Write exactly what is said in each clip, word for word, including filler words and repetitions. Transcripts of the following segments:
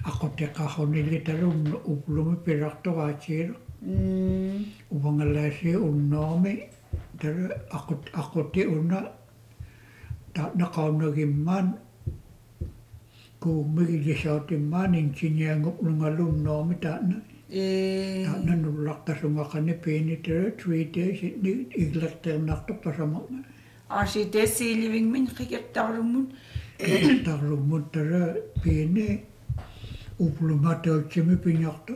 ako te kahoni le taru upulumi pirakto achiro. Upangalasi unnomi taru ako ako te una ta nakauna gimman ku migi le sauti man inchinya nguplungalum nomi ta na. Ta na nulakta sumakani peni taru three days ni iglakter nakto pasamak na. Ashi te si living min kikir tarumun. Tarumun taru peni upulumata uchimi pinyakto.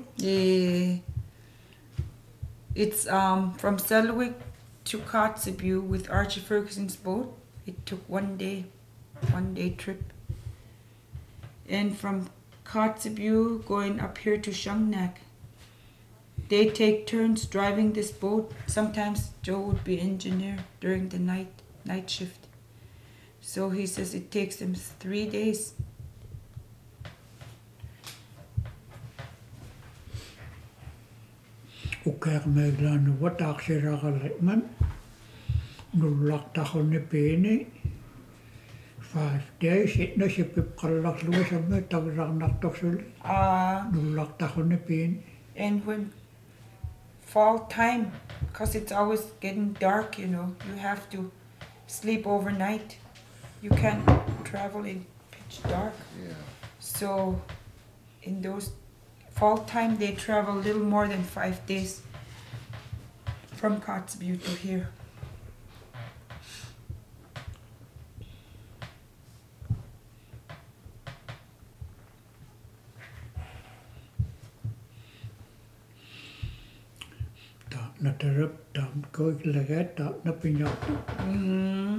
It's um from Selwick to Kotzebue with Archie Ferguson's boat. It took one day, one day trip. And from Kotzebue going up here to Shungnak. They take turns driving this boat. Sometimes Joe would be engineer during the night night shift. So he says it takes them three days. Ukar meglan watak siragalekman nulak tahon peni five days it no shipip kalak luwa samme tagrak naktok suli Uh, nulak tahon peni. and when fall time, because it's always getting dark, you know, you have to sleep overnight. You can't travel in pitch dark. Yeah. So in those fall time, they travel a little more than five days from Kotzebue to here. Ta na tarup ta ko lagat ta na pinyakto. Mm.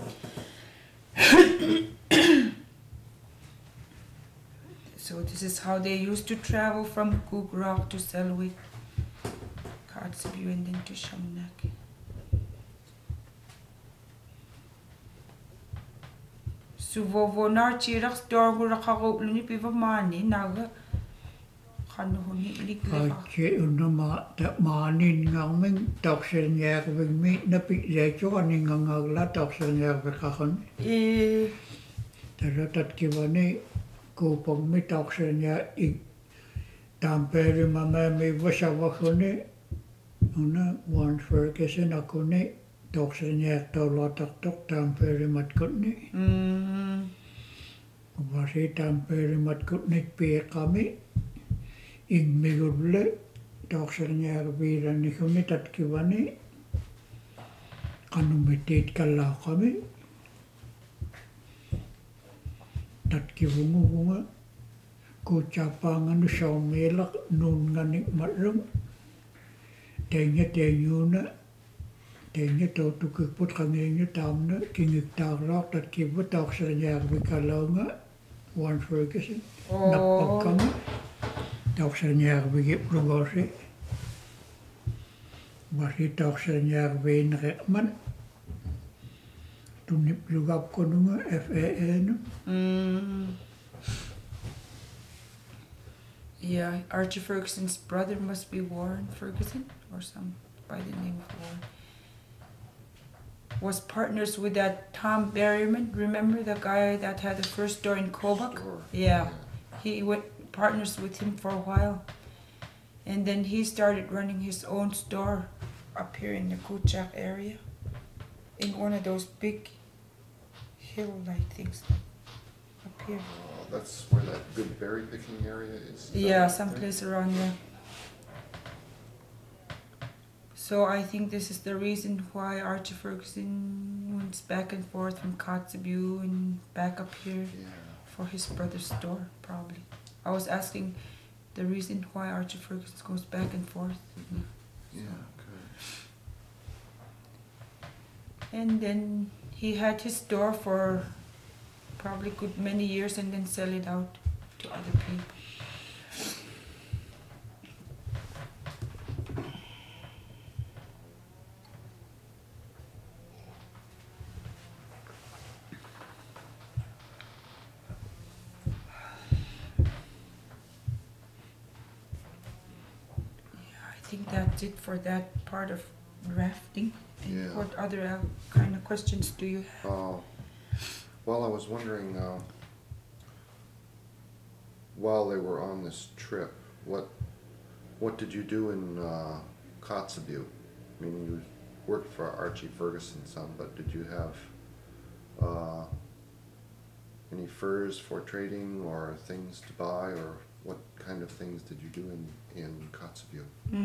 So this is how they used to travel from Cook Rock to Selwick, Kotzebue, and then to Shungnak. Suvovo narchirak storgura kagopluni piva mani naga kanuhuni likla. Ache una ma ta manin ngaming toksen yak mi na pi je choni ngangagla toksen yak kahon. Eh, Taratat kivani kupang mi toksen ya i tamperi mama mi wasawakone una one Ferguson akone toksen yak to lotak tok tamperi matkone. mm, Wasi tamperi matkone pe kami ing migulle toksen yak vira nikuni tat kivani kanumitit kala kami. Tat kivungu bunga ko chapangan shaumelak nun nganik matrum tenya tenyuna tenya to tu kiput kangenya tamna kingik tagrok tat kivut toksen yak vikalonga one Ferguson napakam toksen yak vigip lugosi wasi toksen yak vin rekman tunip lugap konunga F A N. mm. Yeah, Archie Ferguson's brother must be Warren Ferguson or some by the name of Warren. Was partners with that Tom Berryman. Remember the guy that had the first store in Kobuk? Sure. Yeah, he went partners with him for a while, and then he started running his own store up here in the Kuchak area, in one of those big hill-like things up here. Uh, that's where that good berry picking area is. Is that Yeah, right someplace around there. So I think this is the reason why Archie Ferguson went back and forth from Kotzebue and back up here there? Yeah. for his brother's store, probably. I was asking the reason why Archie Ferguson goes back and forth. Yeah, good. And then he had his store for probably good many years and then sell it out to other people. I think that's it for that part of drafting. And Yeah. what other uh, kind of questions do you have? Uh, well, I was wondering, uh, while they were on this trip, what what did you do in uh, Kotzebue? I mean, you worked for Archie Ferguson some, but did you have uh, any furs for trading or things to buy, or what kind of things did you do in, in Kotzebue?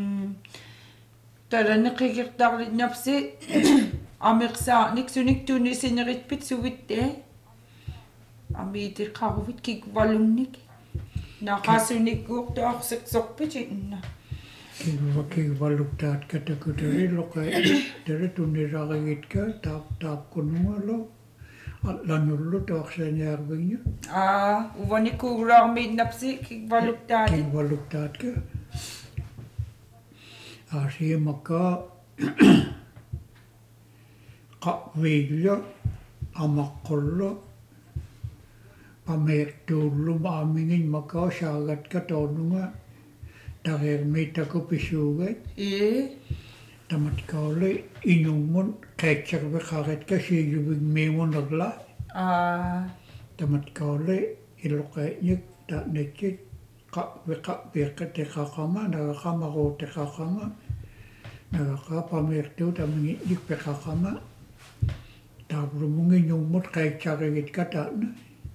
Tara nakikirtarit napsi amiksa niksunik tunisinerit pitsuwitte amiti qaruvit kikvalunnik naqasunik uqtaarsiqsorpitinna Kiva kivaluktaat katakutari loqa tere tunirarigitka taap taap kunungalo atlanullu toorsaaniarvigna ah uvanikuuraarmiit napsi kikvaluktaat kivaluktaat ka asiimakka qavviilla amaqqullu pameertuullu maamingin makka saagatka toornunga tareermiitaku pisuugat ee tamatkauli inummun qaitsarveqaretka siiguvigmiimunerla ah tamatkauli iloqaijik taanatsit qavveqa piiqqateqaqama nagaqamaruuteqaqama nagaqa pameertuu tamingi ikpeqaqama taavrumungi nummut qaitsarigitka taana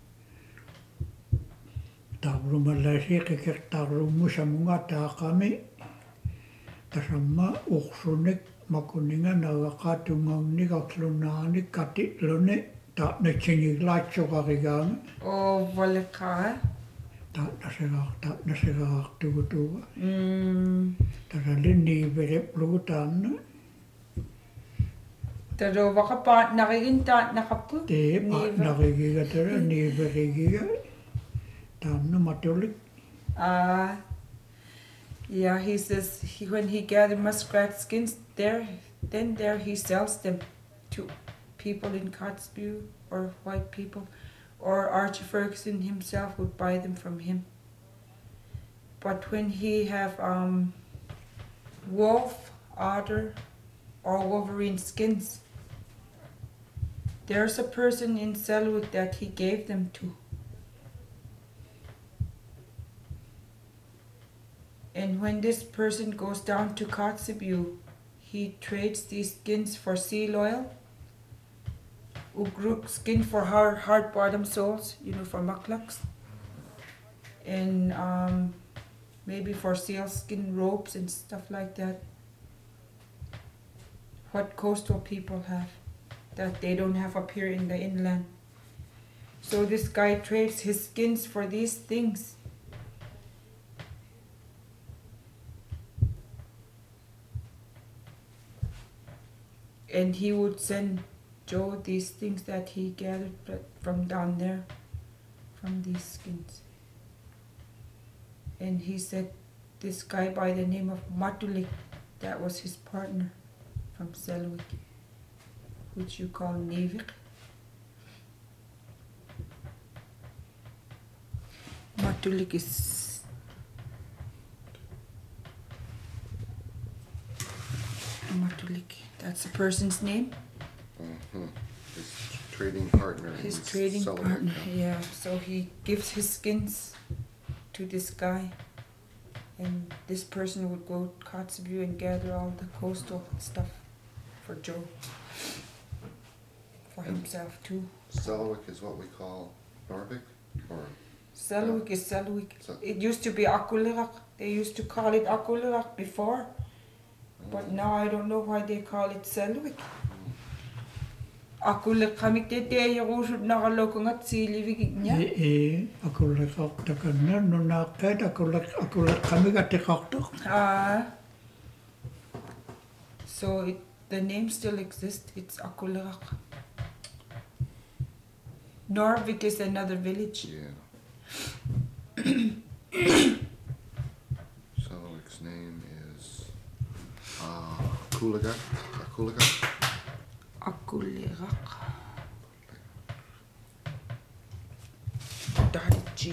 taavrumallaasi qikertaarlummu samunga taaqami tasamma ursunik makuninga nagaqa tungaunnigarlunaanik katitluni taatnatsingilaatsoqarigaanga o valekara taatnasegaar taatnasegaartugutuuga mm tasallinniiveriplugu taanna taro vaqapaat narigin taat naqappu tee paatnarigiga tara niiverigiga taanna matulik Uh, yeah, he says he, when he gathered muskrat skins there, then there he sells them to people in Kotzebue or white people, or Archie Ferguson himself would buy them from him. But when he have um, wolf, otter, or wolverine skins, there's a person in Selwood that he gave them to. And when this person goes down to Kotzebue, he trades these skins for seal oil, ugruk skin for hard, hard bottom soles, you know, for muklaks, and um, maybe for seal skin ropes and stuff like that. What coastal people have that they don't have up here in the inland. So this guy trades his skins for these things. And he would send Joe these things that he gathered from down there, from these skins. And he said this guy by the name of Matulik, that was his partner from Selwick, which you call Nevik. Matulik is Matulik. That's the person's name. Mm-hmm. His trading partner. His he's trading selling partner. it. Yeah. So he gives his skins to this guy, and this person would go to Kotzebue and gather all the coastal stuff for Joe, for And himself too. Selwick is what we call Norvik, or Selwick is Selwick. So- It used to be Akulirak. They used to call it Akulirak before, but now I don't know why they call it Selwick. Akulirak kamik te te yorusut nakalokungat silivignya. ee ee aqulleqartakanna nunaaqqiat aqulleq aqulleqqamigatteqartoq Ah. So it, the name still exists. It's Akulirak. Norvik is another village. yeah. Selwick's name is uh, Akuliga. Akuliga. Akulirak. Dadichi.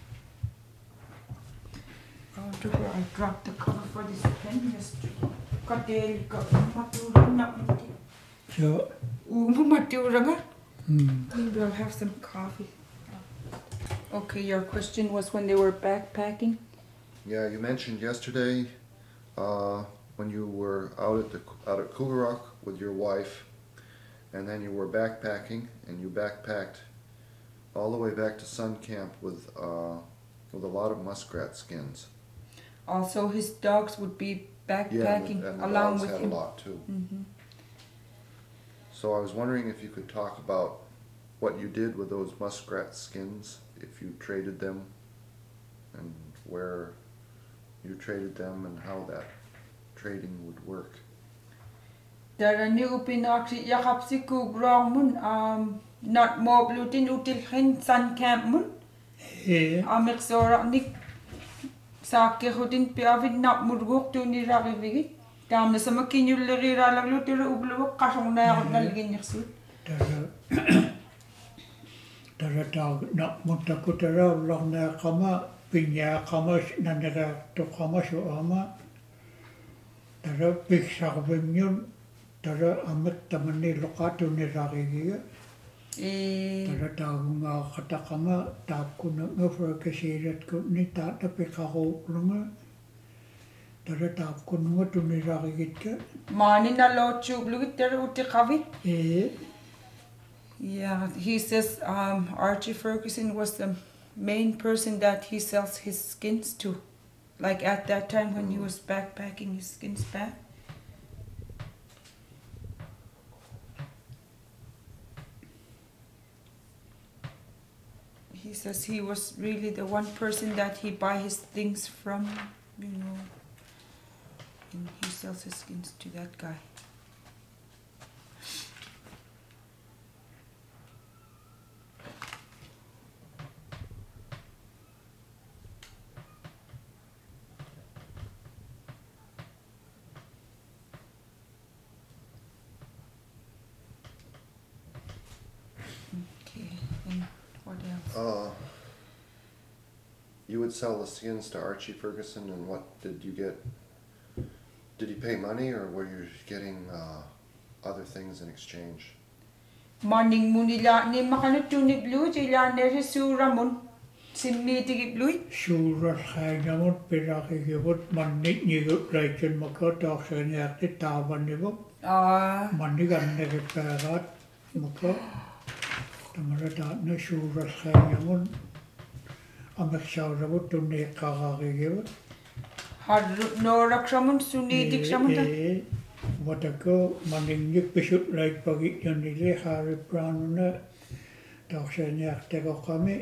I wonder where I dropped the cover for this pen yesterday. Kadelika. Maturana. so Umu maturanga. mm Maybe I'll have some coffee. Okay, your question was when they were backpacking? Yeah, you mentioned yesterday uh, when you were out at the out at Cougarock with your wife, and then you were backpacking, and you backpacked all the way back to Sun Camp with uh, with a lot of muskrat skins. Also, his dogs would be Yeah, backpacking and the, and the along dogs with had him. a lot too. Hmm. So I was wondering if you could talk about what you did with those muskrat skins, if you traded them, and where you traded them, and how that trading would work. There ni upinaksi yakapsi kugrong mun um not mo blutin util hin Sun Camp mun ee amexora nik sakke hudin piavin nak murguk tu ni ragivigi tam na sama kinyulleri ralaglu tira ublu kasong na yakot naligin yaksu. tara tara tau na mutta kutara lorna kama pinya kama nanera to kama so ama tara piksa benyon tara amet tamani lokatu ni ragigi E tara tau nga katakama takuna ngafra kasirat ko ni tata pikako lunga tara takuna tu ni ragigi ka mani na lo chu blugit tira uti kavit. ee Yeah, he says um, Archie Ferguson was the main person that he sells his skins to. Like at that time when he was backpacking his skins back. He says he was really the one person that he buy his things from, you know. And he sells his skins to that guy. Okay, and what else? Uh, you would sell the skins to Archie Ferguson, and what did you get? Did he pay money, or were you getting uh, other things in exchange? Morning munila ni makanutunit blue ila nere suramun simmitigit blue. Suurat khainamut pirakikivut mannit nigut laikin maka taksanyakti tavanivut Ah, manniganne pärat maka tamara taatna suurat khainamut ameksaudavut tunne kakakikivut har no rakshamun sunidik shamun. ee watako manninnik pisut laik pagit yanile Harry Brownuna taksanyakti kokami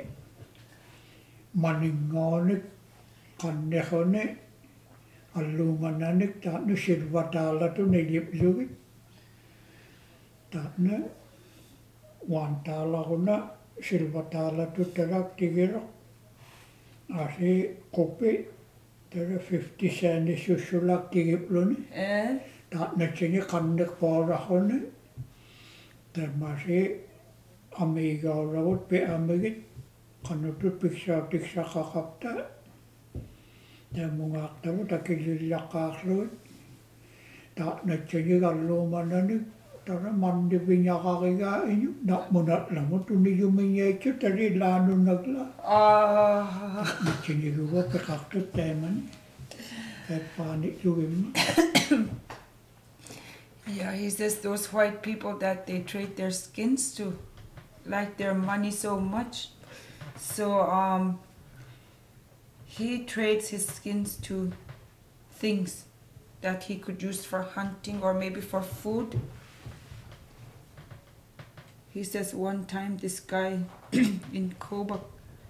manningonik kannehone allumananik taatnu silvataalatu nilipsugit taatna wantaalaguna silvataalatu tarak tigiro asi kopi tara fifty cent sussulak tigipluni Eh, taatna sini kannek paarahone tamasi amiigauravut pe amigit kanutut piksa tiksa kakapta tamungaktavu takilillaqaarluit taatna sini gallumananik tara mandi piñaqariga iñu naqmunatlamu tuniyumiñaitsu tari laanunagla ah, Nitsiniguva peqartut taimani eppaanit sugimma yeah, he says those white people that they trade their skins to, like their money so much. So um, he trades his skins to things that he could use for hunting or maybe for food. He says one time this guy in Koba,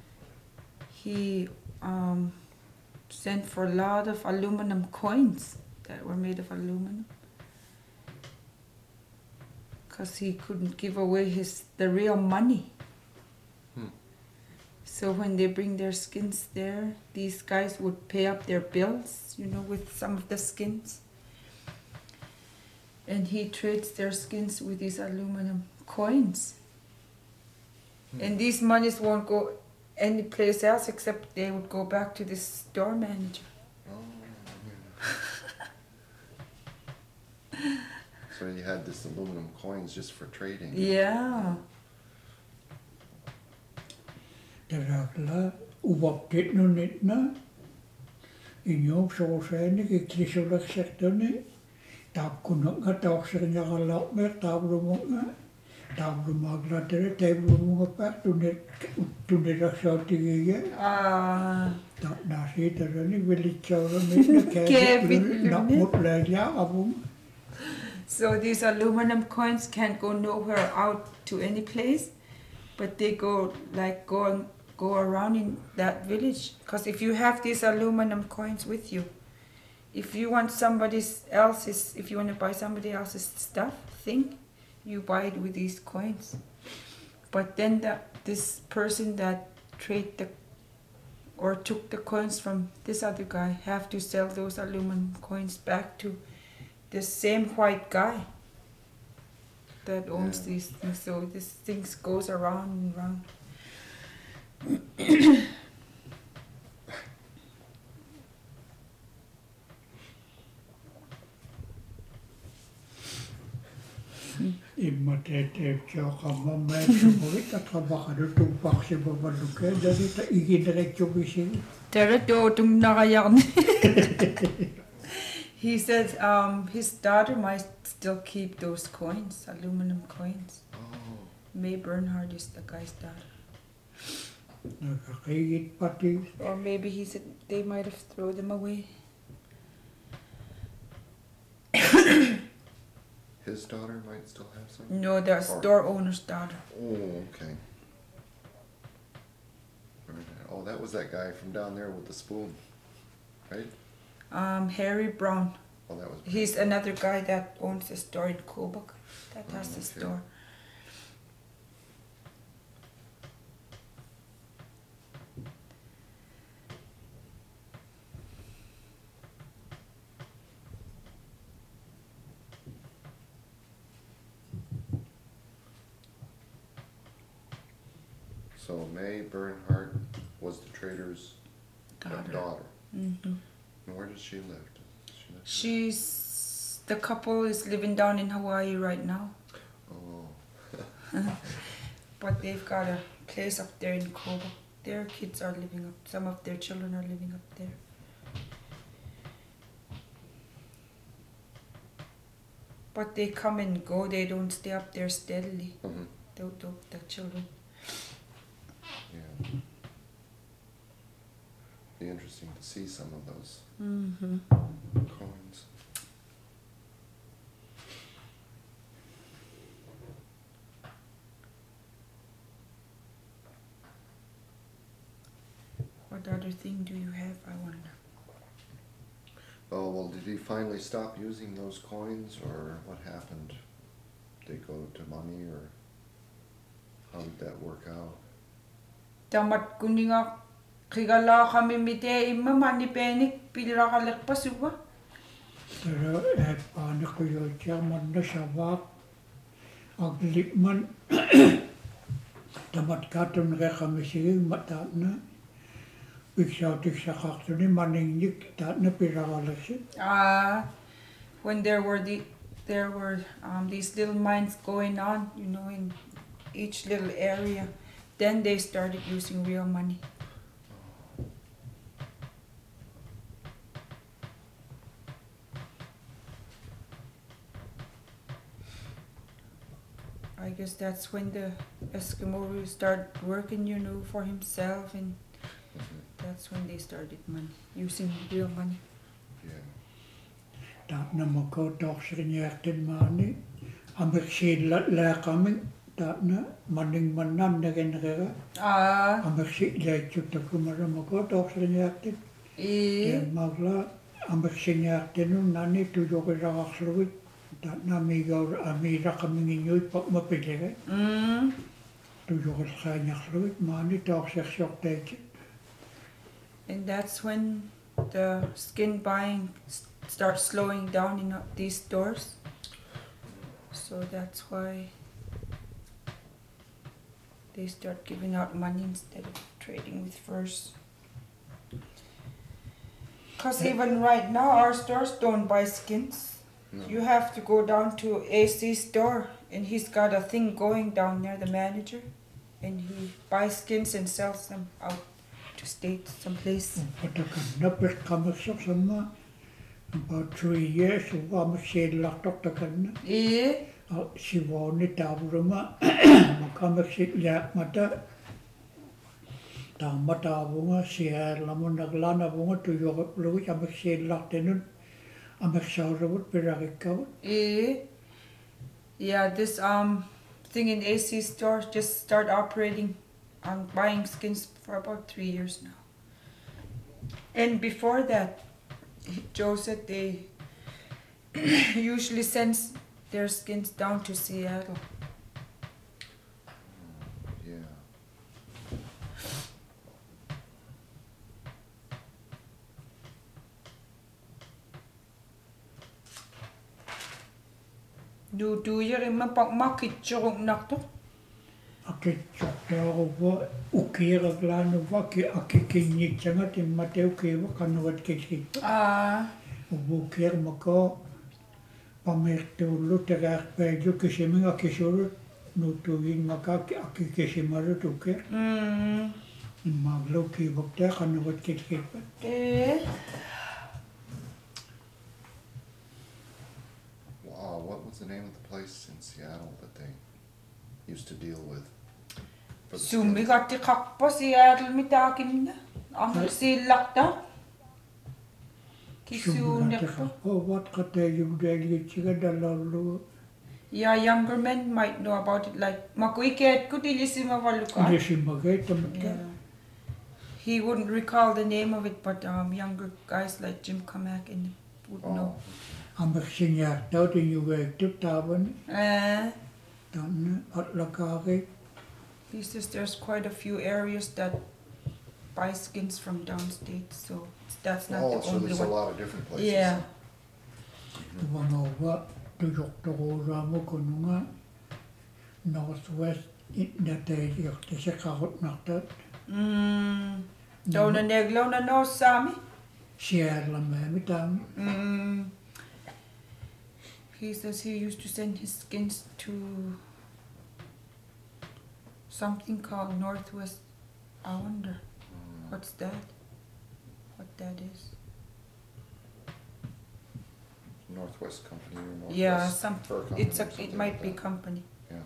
he um, sent for a lot of aluminum coins that were made of aluminum because he couldn't give away his the real money. Hmm. So when they bring their skins there, these guys would pay up their bills, you know, with some of the skins. And he trades their skins with these aluminum coins. Hmm. And these monies won't go any place else except they would go back to the store manager. So you had this aluminum coins just for trading. Yeah. Tarakla uvaptit no nitna. Inyom sooseni kiklisulak sektoni. Tapkunanga taoksernyagalak mer tabrumanga. Tabrumagla tere tabrumunga pak tunet tuneraksautige. Ah, Tak nasi terani village mitna Kevin. nak mutlaya abum. so these aluminum coins can't go nowhere out to any place, but they go like go and go around in that village. Because if you have these aluminum coins with you, if you want somebody else's, if you want to buy somebody else's stuff, thing, you buy it with these coins. But then the, this person that trade the or took the coins from this other guy have to sell those aluminum coins back to the same white guy that owns Yeah. these things. So this things goes around and around. Imma teeteef jookama meetsumovit atrabakadu tumpaqsi babaluke dani ta iginrekjubisi. Tere do tung nakayarni. He said um, his daughter might still keep those coins, aluminum coins. Oh, May Bernhard is the guy's daughter. Nakakigit pati. Or maybe he said they might have thrown them away. his daughter might still have some? No, the store owner's daughter. Oh, okay. Oh, that was that guy from down there with the spoon, right? Um, Harry Brown. Oh, that was. He's another guy that owns a store in Kobuk that has Oh, the okay. store. So May Bernhardt was the trader's Daughter. daughter. hmm And where does she live? Does she live She's the couple is living down in Hawaii right now, Oh, but they've got a place up there in Kobuk. Their kids are living up. Some of their children are living up there. But they come and go. They don't stay up there steadily. mhm, The, the, the children. yeah. Be interesting to see some of those Mm-hmm. coins. What other thing do you have? I wonder. Oh, well, did he finally stop using those coins, or what happened? Did they go to money, or how did that work out? Tamat kuninga kigala kami mite imma mani penik pilra kalek pasuba. Tara et panik yo jaman na sabak. Aglipman. Tamat katun rekamisi matana. Bixautik sa kaktuni maningik tatna piragalaksi. Ah, when there were the there were um, these little mines going on, you know, in each little area, then they started using real money. I guess that's when the Eskimo will start working, you know, for himself, and Mhm, that's when they started money, using real money. yeah. Tatna mako toksrinyaktin mani. Ameksin la la kami. Tatna maning manan na genera. Ah, Ameksin la chuta kumara mako toksrinyaktin. eh, Magla ameksin yaktin nun nani tujo ke rakakslubit. Tatna migaw amira kami nginyoy pak mapilere. mm, Tujo ke sakanyakslubit mani tokseksok teki. and that's when the skin buying s- starts slowing down in uh, these stores. So that's why they start giving out money instead of trading with furs. Because even right now, our stores don't buy skins. No. You have to go down to A C store, and he's got a thing going down there, the manager. and he buys skins and sells them out to states, someplace. Patakanna perkamaksaksama about three years uvamakseellaqtortakanna Eh, sivaani taavuruma makamaksit yaakmata taamataavunga siaalamunaqlanavunga tuyoquplugut amakseellartinun amaksauruvut pirarikkavut. eh. Yeah, this um thing in A C store just start operating on buying skins for about three years now. And before that, Joe said they usually sends their skins down to Seattle. Yeah. Du du yeri ma pak makit churung nakto. Akitsaqtaaruva ukieraglaanuva ki akikinnitsanga timmateu kiiva qanuvat kiskit Ah, uvuukiermako pamertuullu teraarpaaju kisiminga kisulut nuutugiinnmaka akikisimarut ukier mm, immaaglu kiivaktaa qanuvat kiskitpat eh. Wow, what was the name of the place in Seattle that they used to deal with? For the Sumi skins? gatti kappa Seattle mitakin amr silakta. Kisuunekko. ovat qatajugdaalitsiga dalallu Yeah, younger men might know about it. Like makuikeet kutilisima valuka. nisimagaitamatka Yeah. He wouldn't recall the name of it, but um, younger guys like Jim Kamak and would know. Oh, amersinyaartautinjugaittu taavan Uh, tanna atlakaari he says there's quite a few areas that buy skins from downstate, so that's not oh, the so only there's a one. lot of different places. Yeah. Vanova tujortoruraamu kununga northwest natayirtisaqarutnartat Mm. Dona neglona no sami. siaallamaami taami Mm. He says he used to send his skins to something called Northwest. I wonder Mm. what's that? What that is? Northwest Company or Northwest Yeah, some. Fur Company It's or a. It something might like be that. company. Yeah.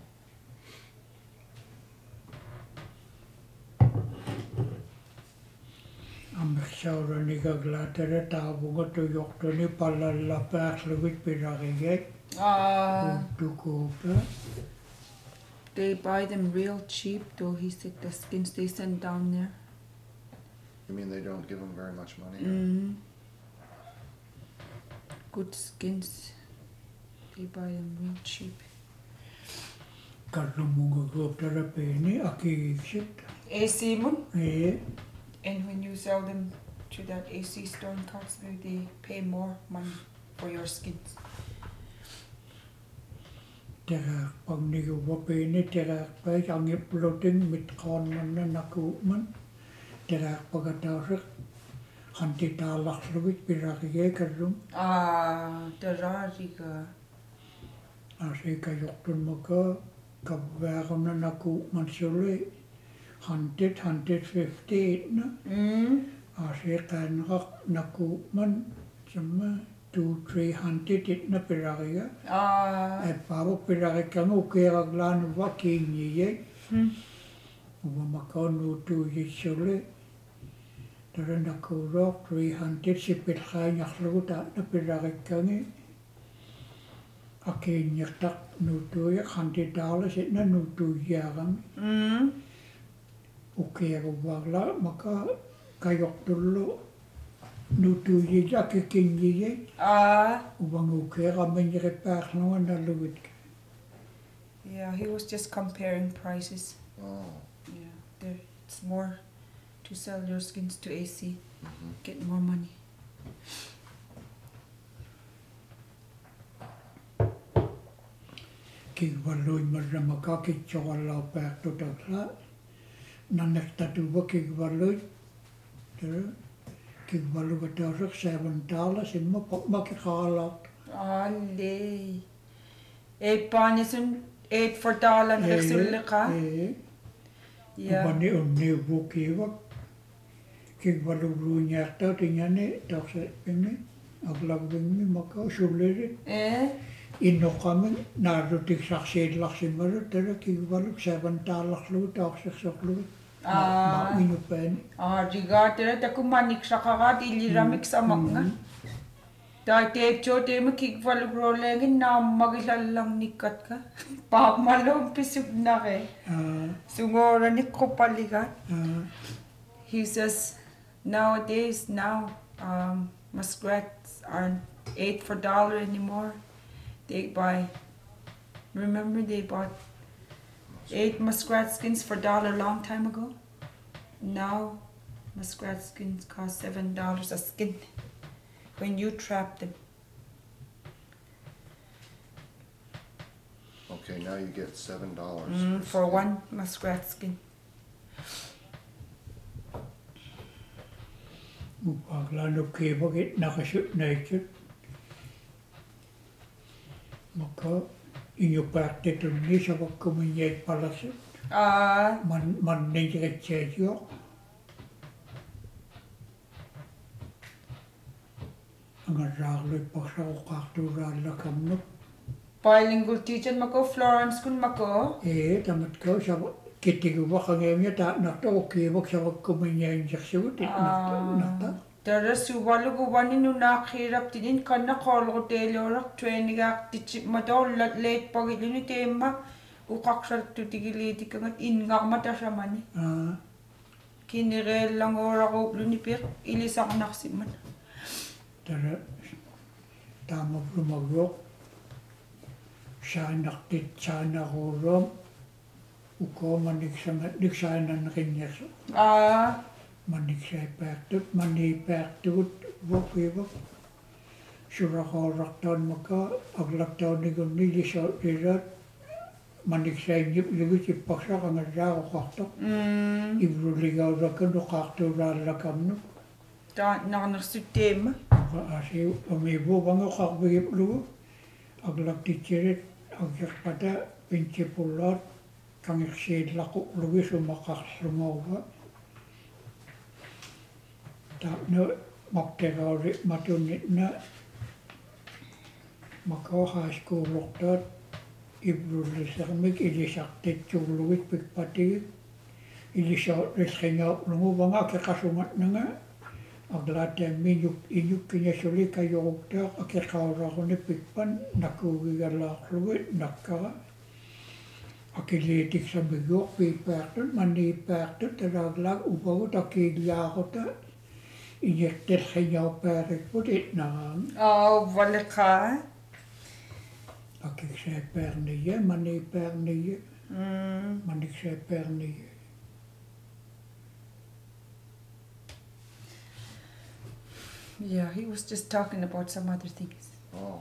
ammersauranigaglaatere taavunga tujortuni pallallapaarlugit pirarigait Uh, tukuupa they buy them real cheap, though. He said the skins they send down there. You mean they don't give them very much money? or- Mm. Good skins. They buy them real cheap. karrumunga gooptara peeni akiiksit A C mun. ee And when you sell them to that A C store in Coxville, they pay more money for your skins. teraarpagnigiuva peeni teraarpait angiplutin mitqaannanna nakuuman teraarpagatausiq qantitaallarlugit pirarigee karrum Ah, the rariga. asiikajortunmaka kavvaaruna nakuuman suli qantit one hundred fifty itna Mm. asiiqaanneqaq nakuuman samma two three hundred itna pirariga Ah. Eppaavuk pirarikkanga ukeeraglaanuva kiinniye Hmm. uvamakaunnuutuujissuli taranakkuuroq three hundred sipilqaangarlugu taatna pirarikkangi akiinniqtaq nuutuuya one hundred dollars itna nuutuuyiarami Mm. ukeeruvaarla maka kajortullu nuutuujilla kikinniye Ah. uvangukeeramanyiqippaarlunga nallugit Yeah, he was just comparing prices. Oh. Yeah, there it's more to sell your skins to A C, Mhm. get more money. kigvaluimmarramaka kitsoqallaappaartutakla nannertatuva kigvaluit tara kigvalugatausaq seven dollars imma makiqaralaart Ale. Eight panisun eight for dollar nexulleqa. ee Yeah. Upani unni bukiwa. Kik balu runyarta tingane taksa pimi. Aglab pimi maka shuleri. Eh? Inno kami narutik saksid laksin baru tere kik balu seven talak lu taksa saklu. Ah. Ma inu pen. Ah, riga tere taku manik sakagat iliramik samak nga. Dai tape cho te me kik valu rolengin na magilalang nikat ka. Pap malong pisip na ke. Ah, Sungora ni kopaligat. ah, He says nowadays now um, muskrats aren't eight for dollar anymore. They buy. Remember they bought eight muskrat skins for dollar long time ago. Now muskrat skins cost seven dollars a skin when you trap them. Okay, now you get seven dollars. Mm, for one muskrat skin. Upagla no kiba git nakashoot nature. Maka inyo parte to ni sa kuminyay palasit. Ah, Man man ninja keccio. Ang raglo paksa ko kaktura la kamno. bilingual teacher mako Florence kun mako. Eh tamat ko sa kitigo ba kangem ya ta nakta o kiba sa kuminyay injection it nakta nakta. Tara suwalu ko wani no nakhirap tinin kana call ko telorak training ak tichip madaw late pagili ni tema ukaksar tutigili tikangat ingak mata samani. Ah Kinirel lang ora ko lunipir ilisak naksiman. tara tama lumagok. Sa naktit sa nakurom. Uko manik sa manik sa nanakinyas. Ah, Manik sa pertut mani pertut wok wok. Sura ko raktan maka aglaktan ni gumni di sa dirat. Manik sa nyip lugu si paksa kang ada ko kakto. mm, Ibru ligaw rakan do kakto rala kamno. ta nakanaksut tema. Asi umibo bang kakbigip lugu. Aglak tichirit agyak pada pinci pulat kang iksid laku lugu sumakak sumawa. Tak no makterari matunit na maka high school loktat ibru lisakmik ilisaktit chuluwit pikpati ilisakit riskinga lungu banga kakasungat na nga aglate minyuk inyuk kinyasuli kayo ukta akikawra ko ni pikpan nakugigalak luwit nakka akilitik sa bigok pipertun mani pertun taraglag ubagot akigyakota injekter kinyaw perik putit na Ah, walika. akik sa perniye mani perniye Mm. manik sa perniye. Yeah, he was just talking about some other things. Oh,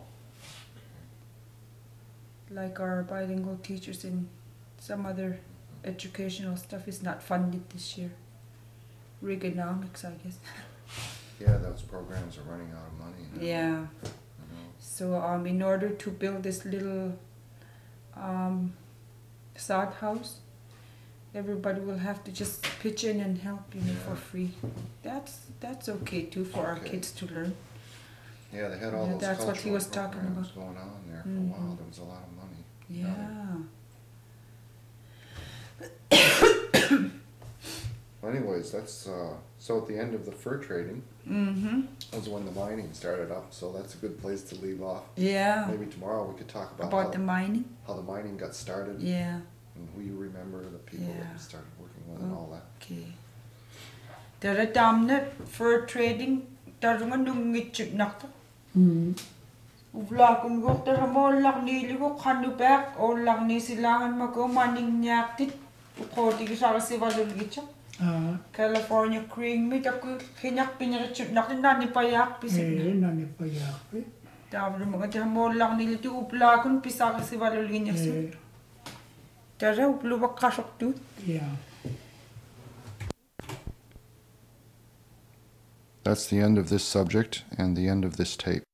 Like our bilingual teachers and some other educational stuff is not funded this year. Reaganomics, I guess. yeah, those programs are running out of money now. Yeah. You know. So um, in order to build this little um, sod house, everybody will have to just pitch in and help, you know, for free. That's that's okay too for our Okay. kids to learn. Yeah, they had all Yeah, those that's what he cultural was talking programs about. going on there for Mhm. a while. There was a lot of money. Yeah. Well, anyways, that's uh, so at the end of the fur trading Mm-hmm. was when the mining started up. So that's a good place to leave off. Yeah. Maybe tomorrow we could talk about, About how, the mining. how the mining got started Yeah. and who you remember, the people that Yeah. you started working with, and all that. Okay. Dara damnet for trading darungan dung ngitchip nakta. Hmm. Uvlakun go tara mo lak nili go kanu back o lak ni silangan mago maning nyaktit. Ukoti ki sa si valul gitcha. Ah, California cream mi taku kinyak pinyaritchip nakta nani payak pisip. eh nani payak. Dabro mga tara mo lak nili ti ublakun pisa ka si valul ginyak Eh, su. Tara upluwak kasok tu. yeah. That's the end of this subject and the end of this tape.